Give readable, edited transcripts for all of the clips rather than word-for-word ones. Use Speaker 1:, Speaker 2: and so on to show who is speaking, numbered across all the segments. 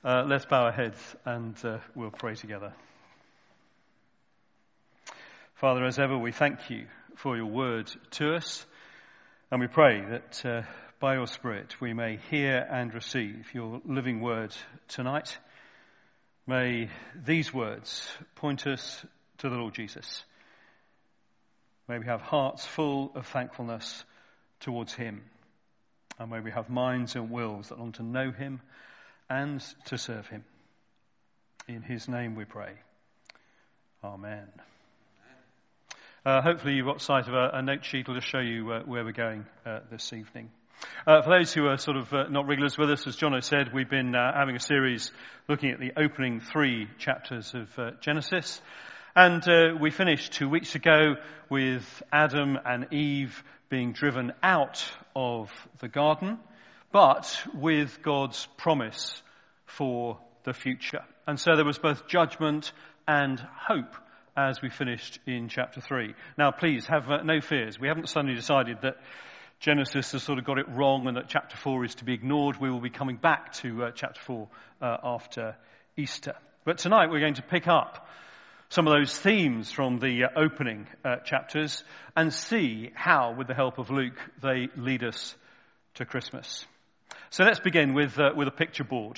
Speaker 1: Let's bow our heads and we'll pray together. Father, as ever, we thank you for your word to us, and we pray that by your Spirit we may hear and receive your living word tonight. May these words point us to the Lord Jesus. May we have hearts full of thankfulness towards him, and may we have minds and wills that long to know him and to serve him. In his name we pray. Amen. Hopefully you've got sight of a note sheet. I'll just show you where we're going this evening. For those who are sort of not regulars with us, as John has said, we've been having a series looking at the opening 3 chapters of Genesis. And we finished 2 weeks ago with Adam and Eve being driven out of the garden, but with God's promise for the future. And so there was both judgment and hope as we finished in chapter 3. Now please have no fears. We haven't suddenly decided that Genesis has sort of got it wrong and that chapter 4 is to be ignored. We will be coming back to chapter 4 after Easter. But tonight we're going to pick up some of those themes from the opening chapters and see how, with the help of Luke, they lead us to Christmas. So let's begin with a picture board.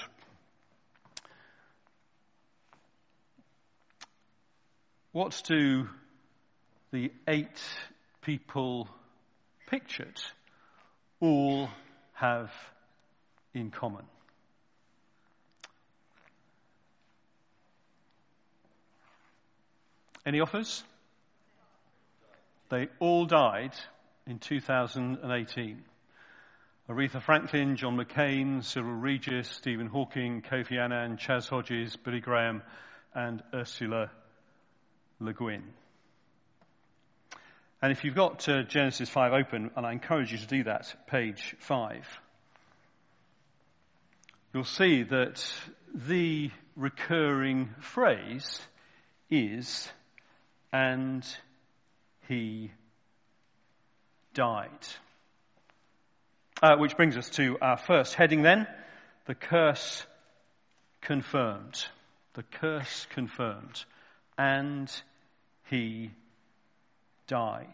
Speaker 1: What do the 8 people pictured all have in common? Any offers? They all died in 2018. Aretha Franklin, John McCain, Cyril Regis, Stephen Hawking, Kofi Annan, Chas Hodges, Billy Graham, and Ursula Le Guin. And if you've got Genesis 5 open, and I encourage you to do that, page 5, you'll see that the recurring phrase is, and he died. Which brings us to our first heading then, the curse confirmed. The curse confirmed. And he died.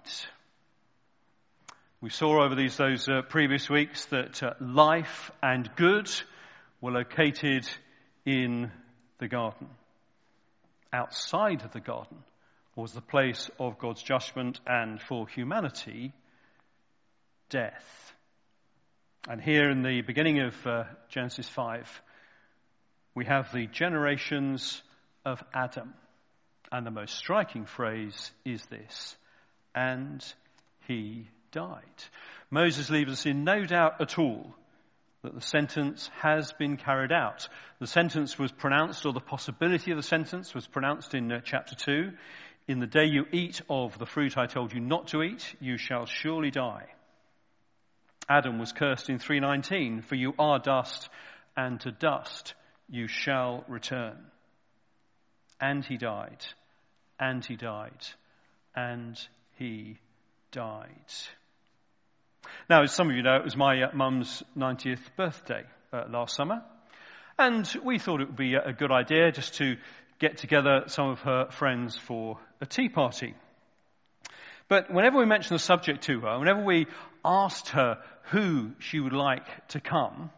Speaker 1: We saw over those previous weeks that life and good were located in the garden. Outside of the garden was the place of God's judgment and for humanity, death. And here in the beginning of Genesis 5, we have the generations of Adam. And the most striking phrase is this, and he died. Moses leaves us in no doubt at all that the sentence has been carried out. The sentence was pronounced, or the possibility of the sentence was pronounced in chapter 2. In the day you eat of the fruit I told you not to eat, you shall surely die. Adam was cursed in 3:19, for you are dust, and to dust you shall return. And he died, and he died, and he died. Now, as some of you know, it was my mum's 90th birthday last summer, and we thought it would be a good idea just to get together some of her friends for a tea party. But whenever we mentioned the subject to her, whenever we asked her who she would like to come,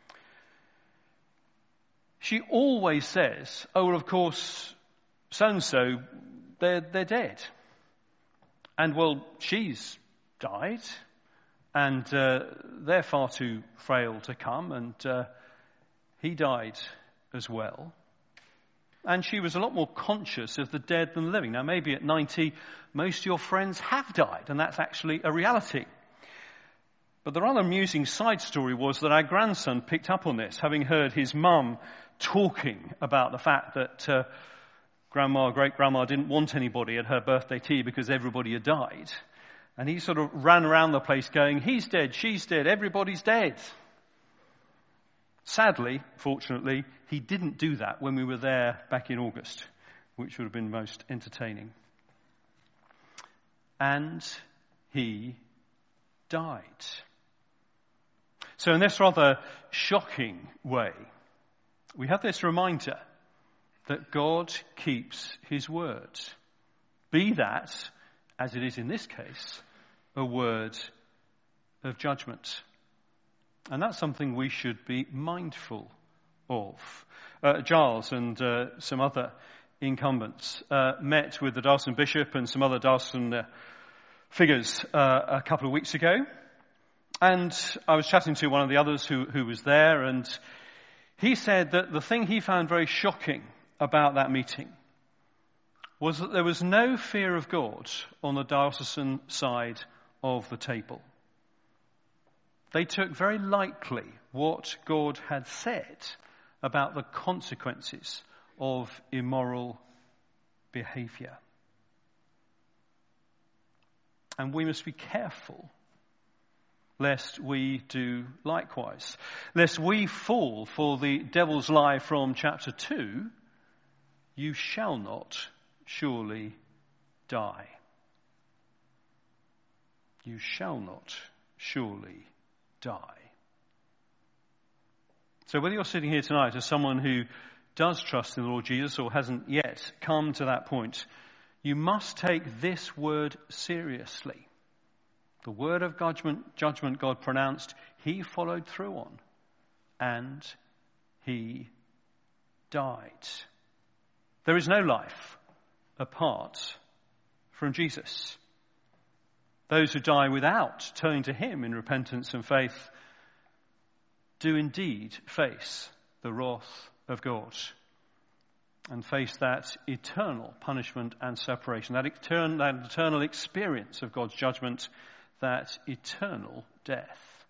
Speaker 1: she always says, oh, well, of course, so-and-so, they're dead. And, well, she's died, and they're far too frail to come, and he died as well. And she was a lot more conscious of the dead than the living. Now, maybe at 90, most of your friends have died, and that's actually a reality. But the rather amusing side story was that our grandson picked up on this, having heard his mum talking about the fact that great-grandma didn't want anybody at her birthday tea because everybody had died. And he sort of ran around the place going, he's dead, she's dead, everybody's dead. Sadly, fortunately, he didn't do that when we were there back in August, which would have been most entertaining. And he died. So in this rather shocking way, we have this reminder that God keeps his word. Be that, as it is in this case, a word of judgment. And that's something we should be mindful of. Giles and some other incumbents met with the Darlington Bishop and some other Darlington figures a couple of weeks ago. And I was chatting to one of the others who was there, and he said that the thing he found very shocking about that meeting was that there was no fear of God on the diocesan side of the table. They took very lightly what God had said about the consequences of immoral behavior. And we must be careful lest we do likewise, lest we fall for the devil's lie from chapter 2, you shall not surely die. You shall not surely die. So whether you're sitting here tonight as someone who does trust in the Lord Jesus or hasn't yet come to that point, you must take this word seriously. The word of judgment God pronounced, he followed through on, and he died. There is no life apart from Jesus. Those who die without turning to him in repentance and faith do indeed face the wrath of God and face that eternal punishment and separation, that eternal experience of God's judgment, that eternal death.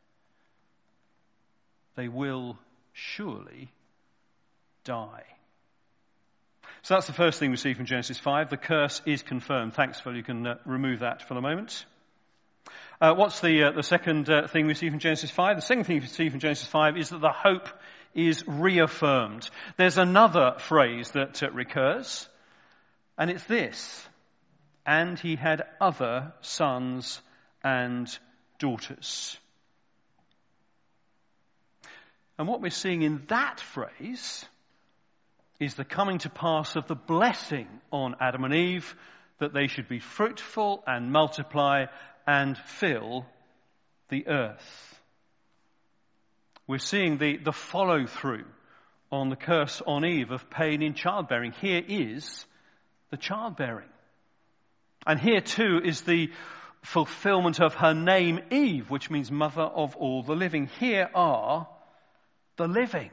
Speaker 1: They will surely die. So that's the first thing we see from Genesis 5. The curse is confirmed. Thanks, Phil. You can remove that for the moment. What's the second thing we see from Genesis 5? The second thing we see from Genesis 5 is that the hope is reaffirmed. There's another phrase that recurs, and it's this: and he had other sons and daughters. And what we're seeing in that phrase is the coming to pass of the blessing on Adam and Eve, that they should be fruitful and multiply and fill the earth. We're seeing the follow-through on the curse on Eve of pain in childbearing. Here is the childbearing. And here too is the fulfillment of her name Eve, which means mother of all the living. Here are the living.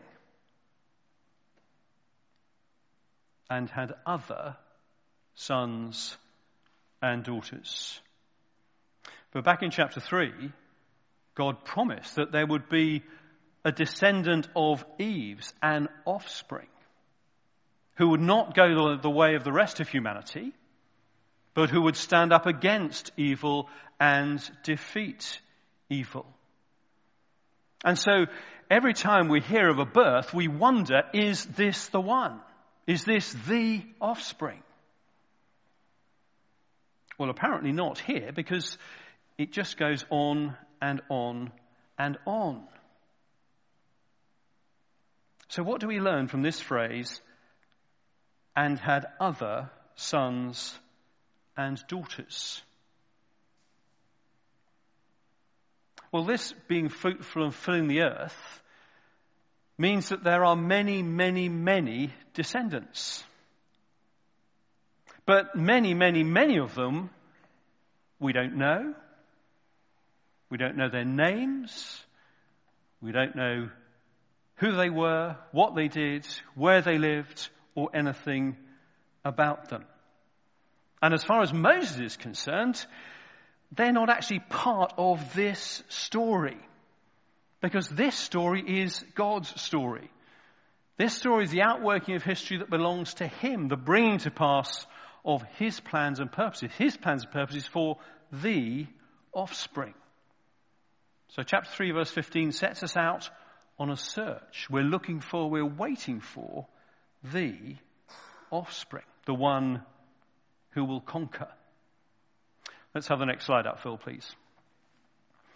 Speaker 1: And had other sons and daughters. But back in chapter 3, God promised that there would be a descendant of Eve's, an offspring, who would not go the way of the rest of humanity, but who would stand up against evil and defeat evil. And so every time we hear of a birth, we wonder, is this the one? Is this the offspring? Well, apparently not here, because it just goes on and on and on. So what do we learn from this phrase, and had other sons and daughters? Well, this being fruitful and filling the earth means that there are many, many, many descendants. But many, many, many of them we don't know. We don't know their names. We don't know who they were, what they did, where they lived, or anything about them. And as far as Moses is concerned, they're not actually part of this story. Because this story is God's story. This story is the outworking of history that belongs to him, the bringing to pass of his plans and purposes. His plans and purposes for the offspring. So chapter 3 verse 15 sets us out on a search. We're waiting for the offspring, the one who will conquer. Let's have the next slide up, Phil, please.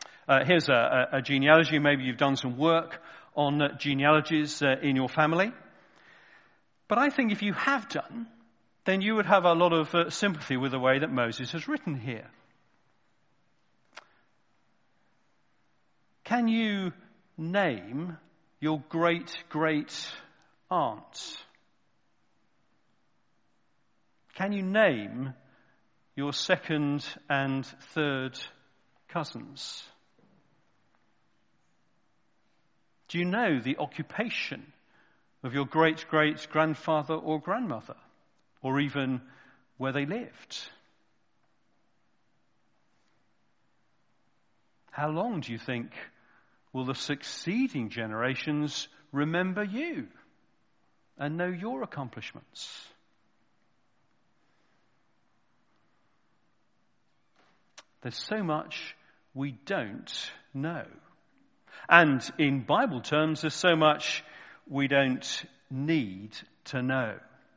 Speaker 1: Here's a genealogy. Maybe you've done some work on genealogies in your family. But I think if you have done, then you would have a lot of sympathy with the way that Moses has written here. Can you name your great-great-aunt? Can you name your second and third cousins? Do you know the occupation of your great-great-grandfather or grandmother, or even where they lived? How long do you think will the succeeding generations remember you and know your accomplishments? There's so much we don't know. And in Bible terms, there's so much we don't need to know.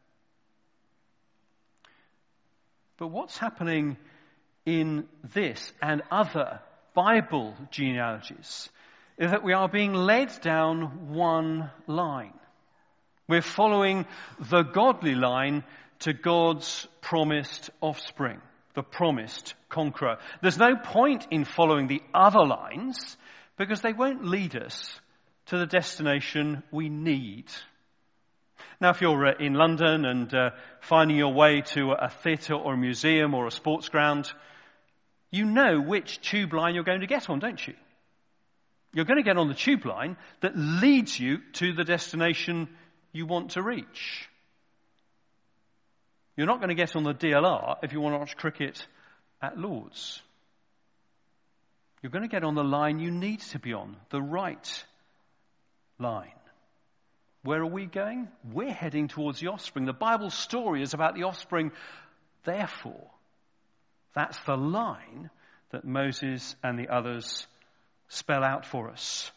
Speaker 1: But what's happening in this and other Bible genealogies is that we are being led down one line. We're following the godly line to God's promised offspring, the promised conqueror. There's no point in following the other lines because they won't lead us to the destination we need. Now, if you're in London and finding your way to a theatre or a museum or a sports ground, you know which tube line you're going to get on, don't you? You're going to get on the tube line that leads you to the destination you want to reach. You're not going to get on the DLR if you want to watch cricket at Lord's. You're going to get on the line you need to be on, the right line. Where are we going? We're heading towards the offspring. The Bible story is about the offspring. Therefore, that's the line that Moses and the others spell out for us.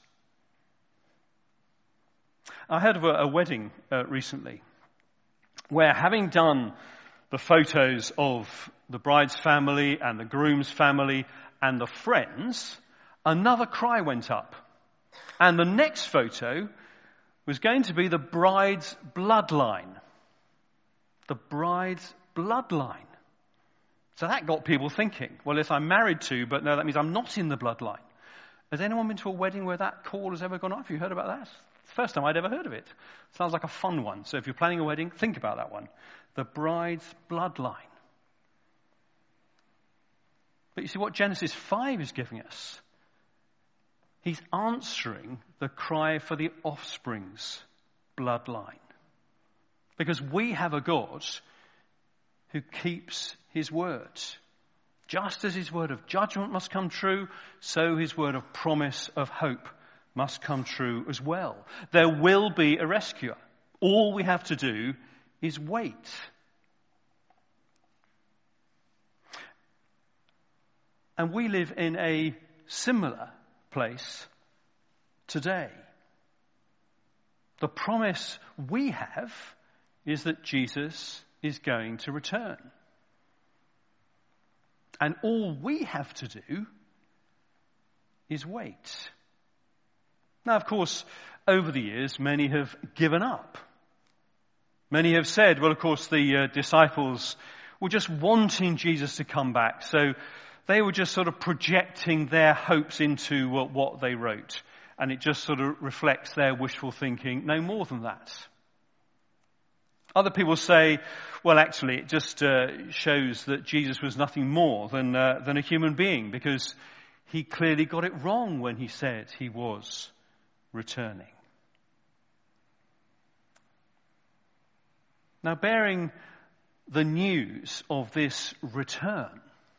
Speaker 1: I heard of a wedding recently where, having done the photos of the bride's family and the groom's family and the friends, another cry went up. And the next photo was going to be the bride's bloodline. The bride's bloodline. So that got people thinking, well, if I'm married to, but no, that means I'm not in the bloodline. Has anyone been to a wedding where that call has ever gone off? Have you heard about that? It's the first time I'd ever heard of it. Sounds like a fun one. So if you're planning a wedding, think about that one. The bride's bloodline. But you see what Genesis 5 is giving us? He's answering the cry for the offspring's bloodline. Because we have a God who keeps his word. Just as his word of judgment must come true, so his word of promise of hope must come true as well. There will be a rescuer. All we have to do is wait. And we live in a similar place today. The promise we have is that Jesus is going to return. And all we have to do is wait. Now, of course, over the years, many have given up. Many have said, well, of course, the disciples were just wanting Jesus to come back. So they were just sort of projecting their hopes into what they wrote. And it just sort of reflects their wishful thinking, no more than that. Other people say, well, actually, it just shows that Jesus was nothing more than a human being, because he clearly got it wrong when he said he was returning. Now, bearing the news of this return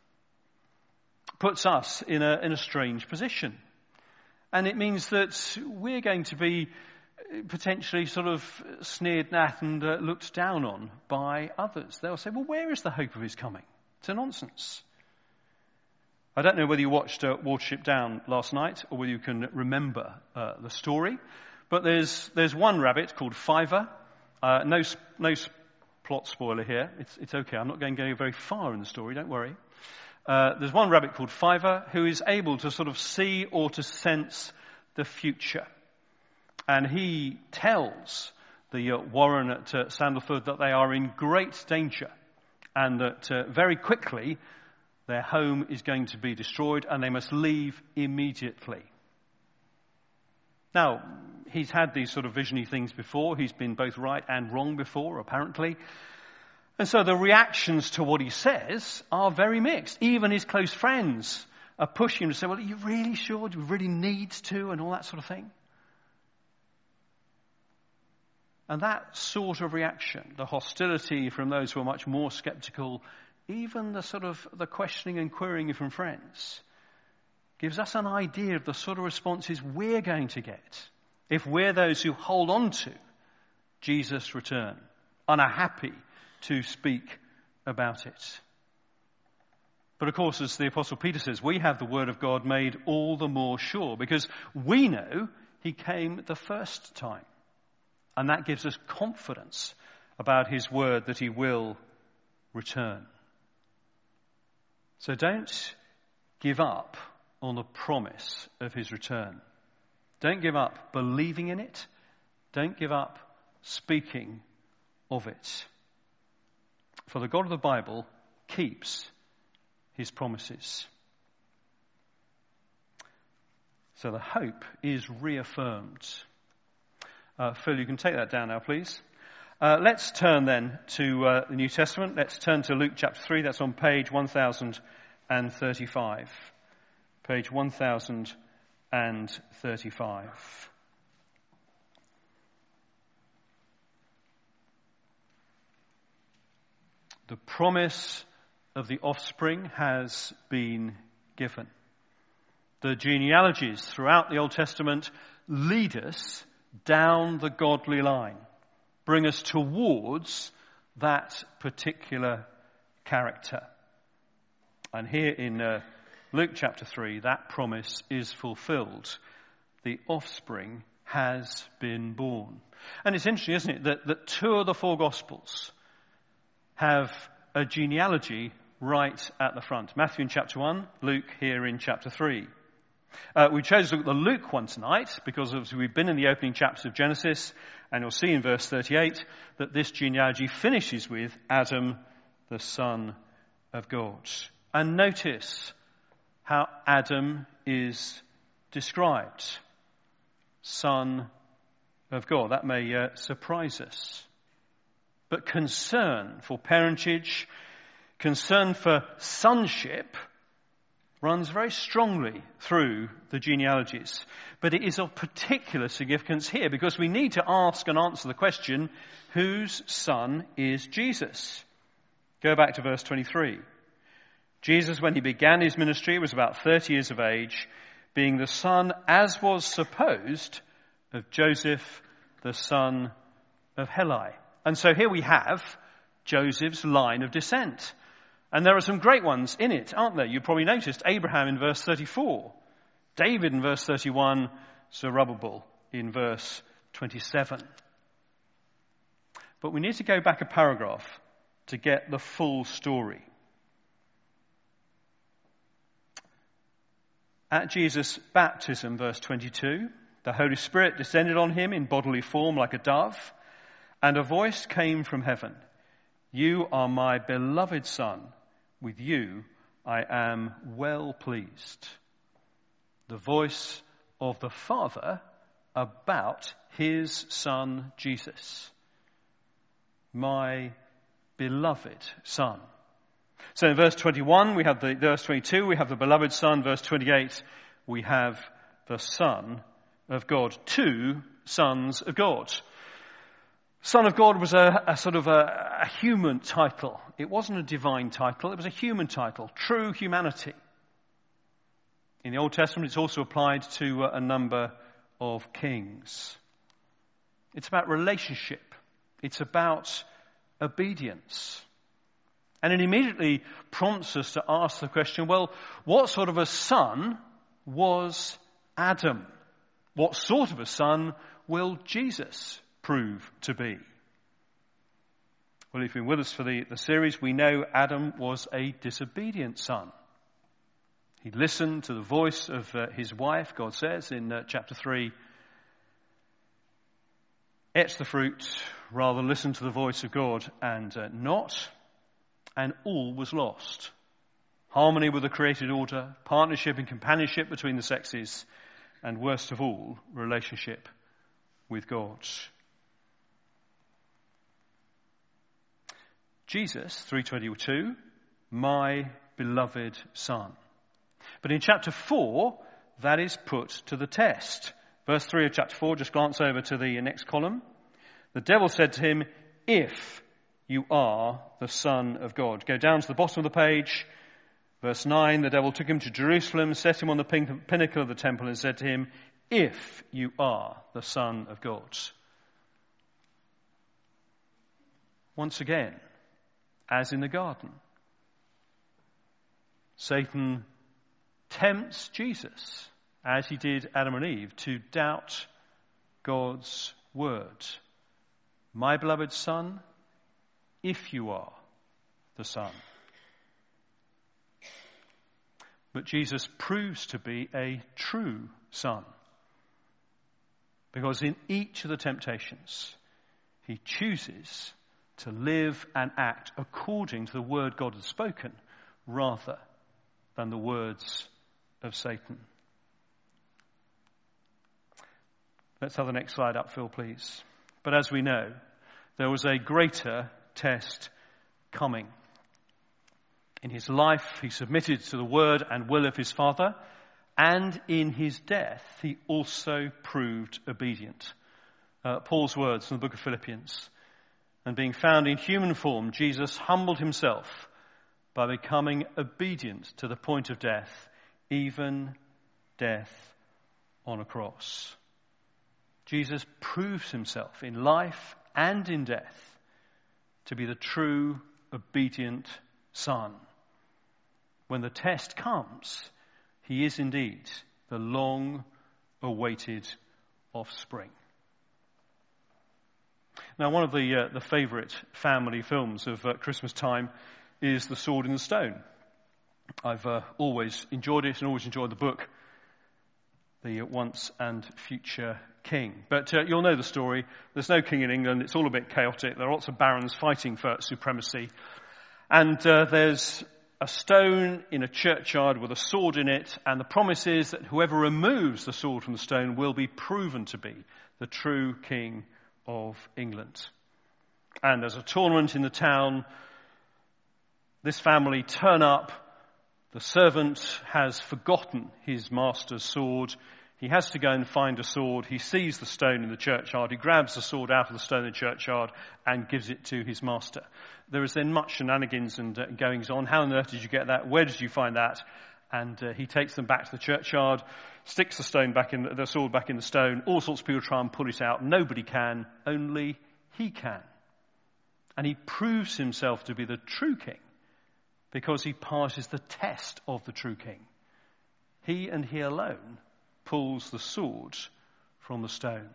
Speaker 1: puts us in a strange position. And it means that we're going to be potentially sort of sneered at and looked down on by others. They'll say, well, where is the hope of his coming? It's a nonsense. I don't know whether you watched Watership Down last night or whether you can remember the story, but there's one rabbit called Fiver. No plot spoiler here. It's okay. I'm not going to go very far in the story. Don't worry. There's one rabbit called Fiver who is able to sort of see or to sense the future. And he tells the Warren at Sandalford, that they are in great danger and that very quickly their home is going to be destroyed and they must leave immediately. Now, he's had these sort of visionary things before. He's been both right and wrong before, apparently. And so the reactions to what he says are very mixed. Even his close friends are pushing him to say, well, are you really sure? Do we really need to? And all that sort of thing. And that sort of reaction, the hostility from those who are much more skeptical, even the sort of the questioning and querying from friends, gives us an idea of the sort of responses we're going to get if we're those who hold on to Jesus' return and are happy to speak about it. But of course, as the Apostle Peter says, we have the word of God made all the more sure because we know he came the first time. And that gives us confidence about his word that he will return. So don't give up on the promise of his return. Don't give up believing in it. Don't give up speaking of it. For the God of the Bible keeps his promises. So the hope is reaffirmed. Phil, you can take that down now, please. Let's turn then to the New Testament. Let's turn to Luke chapter 3. That's on page 1035. Page 1035. The promise of the offspring has been given. The genealogies throughout the Old Testament lead us down the godly line, bring us towards that particular character. And here in Luke chapter 3, that promise is fulfilled. The offspring has been born. And it's interesting, isn't it, that two of the four Gospels have a genealogy right at the front. Matthew in chapter 1, Luke here in chapter 3. We chose to look at the Luke one tonight because obviously we've been in the opening chapters of Genesis, and you'll see in verse 38 that this genealogy finishes with Adam, the son of God. And notice how Adam is described. Son of God. That may surprise us. But concern for parentage, concern for sonship, runs very strongly through the genealogies. But it is of particular significance here because we need to ask and answer the question, whose son is Jesus? Go back to verse 23. Jesus, when he began his ministry, was about 30 years of age, being the son, as was supposed, of Joseph, the son of Heli. And so here we have Joseph's line of descent. And there are some great ones in it, aren't there? You probably noticed Abraham in verse 34, David in verse 31, Zerubbabel in verse 27. But we need to go back a paragraph to get the full story. At Jesus' baptism, verse 22, the Holy Spirit descended on him in bodily form like a dove, and a voice came from heaven. You are my beloved Son. With you I am well pleased. The voice of the Father about his Son Jesus. My beloved Son. So in verse 21 we have verse 22 we have the beloved Son. Verse 28 we have the Son of God. Two sons of God. Son of God was a sort of a human title. It wasn't a divine title. It was a human title. True humanity. In the Old Testament, it's also applied to a number of kings. It's about relationship. It's about obedience. And it immediately prompts us to ask the question, well, what sort of a son was Adam? What sort of a son will Jesus prove to be? Well, if you've been with us for the series, we know Adam was a disobedient son. He listened to the voice of his wife, God says in chapter 3. ate the fruit rather than listen to the voice of God and not, and all was lost. Harmony with the created order, partnership and companionship between the sexes, and worst of all, relationship with God. Jesus, 3:22, my beloved Son. But in chapter 4, that is put to the test. Verse 3 of chapter 4, just glance over to the next column. The devil said to him, if you are the Son of God. Go down to the bottom of the page. Verse 9, the devil took him to Jerusalem, set him on the pinnacle of the temple and said to him, if you are the Son of God. Once again, as in the garden, Satan tempts Jesus, as he did Adam and Eve, to doubt God's word. My beloved Son, if you are the Son. But Jesus proves to be a true Son, because in each of the temptations, he chooses to live and act according to the word God has spoken, rather than the words of Satan. Let's have the next slide up, Phil, please. But as we know, there was a greater test coming. In his life, he submitted to the word and will of his Father, and in his death, he also proved obedient. Paul's words from the book of Philippians. And being found in human form, Jesus humbled himself by becoming obedient to the point of death, even death on a cross. Jesus proves himself in life and in death to be the true, obedient Son. When the test comes, he is indeed the long-awaited offspring. Now, one of the favourite family films of Christmas time is The Sword in the Stone. I've always enjoyed it and always enjoyed the book, The Once and Future King. But you'll know the story. There's no king in England. It's all a bit chaotic. There are lots of barons fighting for supremacy. And there's a stone in a churchyard with a sword in it, and the promise is that whoever removes the sword from the stone will be proven to be the true king of England. And there's a tournament in the town. This family turn up. The servant has forgotten his master's sword. He has to go and find a sword. He sees the stone in the churchyard. He grabs the sword out of the stone in the churchyard and gives it to his master. There is then much shenanigans and goings on. How on earth did you get that? Where did you find that? And he takes them back to the churchyard, sticks the sword back in the stone. All sorts of people try and pull it out. Nobody can. Only he can. And he proves himself to be the true king because he passes the test of the true king. He and he alone pulls the sword from the stone.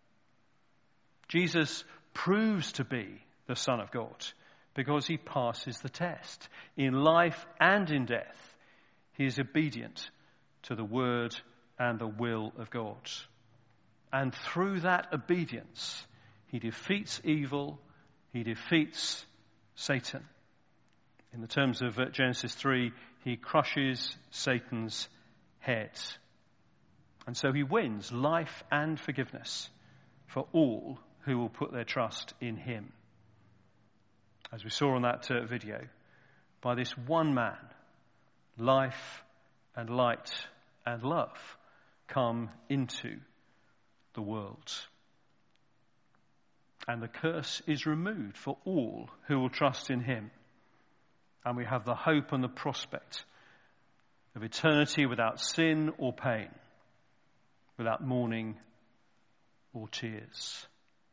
Speaker 1: Jesus proves to be the Son of God because he passes the test. In life and in death, he is obedient to the word and the will of God. And through that obedience, he defeats evil, he defeats Satan. In the terms of Genesis 3, he crushes Satan's head. And so he wins life and forgiveness for all who will put their trust in him. As we saw on that video, by this one man, life and light and love come into the world. And the curse is removed for all who will trust in him. And we have the hope and the prospect of eternity without sin or pain, without mourning or tears.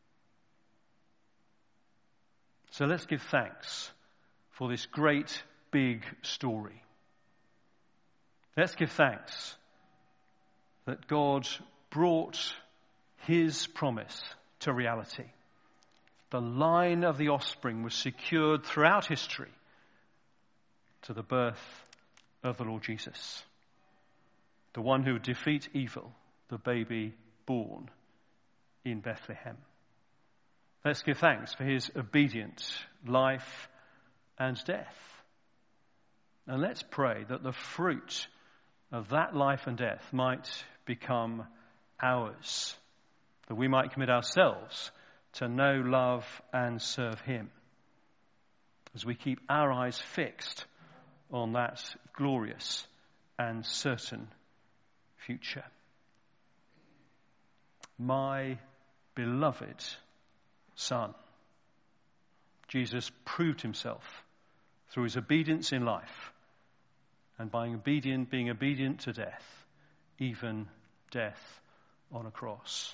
Speaker 1: So let's give thanks for this great big story. Let's give thanks that God brought his promise to reality. The line of the offspring was secured throughout history to the birth of the Lord Jesus, the one who would defeat evil, the baby born in Bethlehem. Let's give thanks for his obedient life and death. And let's pray that the fruit of that life and death might become ours, that we might commit ourselves to know, love, and serve him as we keep our eyes fixed on that glorious and certain future. My beloved Son, Jesus proved himself through his obedience in life and by being obedient to death, even death on a cross.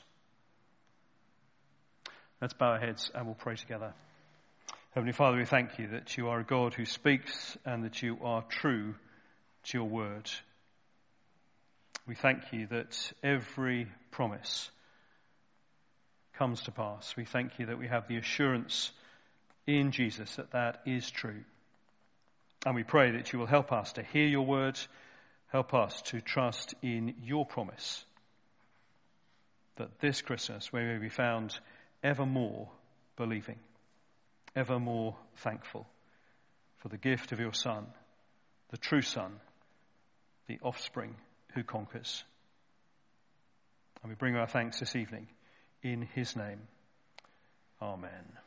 Speaker 1: Let's bow our heads and we'll pray together. Heavenly Father, we thank you that you are a God who speaks and that you are true to your word. We thank you that every promise comes to pass. We thank you that we have the assurance in Jesus that that is true. And we pray that you will help us to hear your word, help us to trust in your promise, that this Christmas we may be found ever more believing, ever more thankful for the gift of your Son, the true Son, the offspring who conquers. And we bring our thanks this evening in his name. Amen.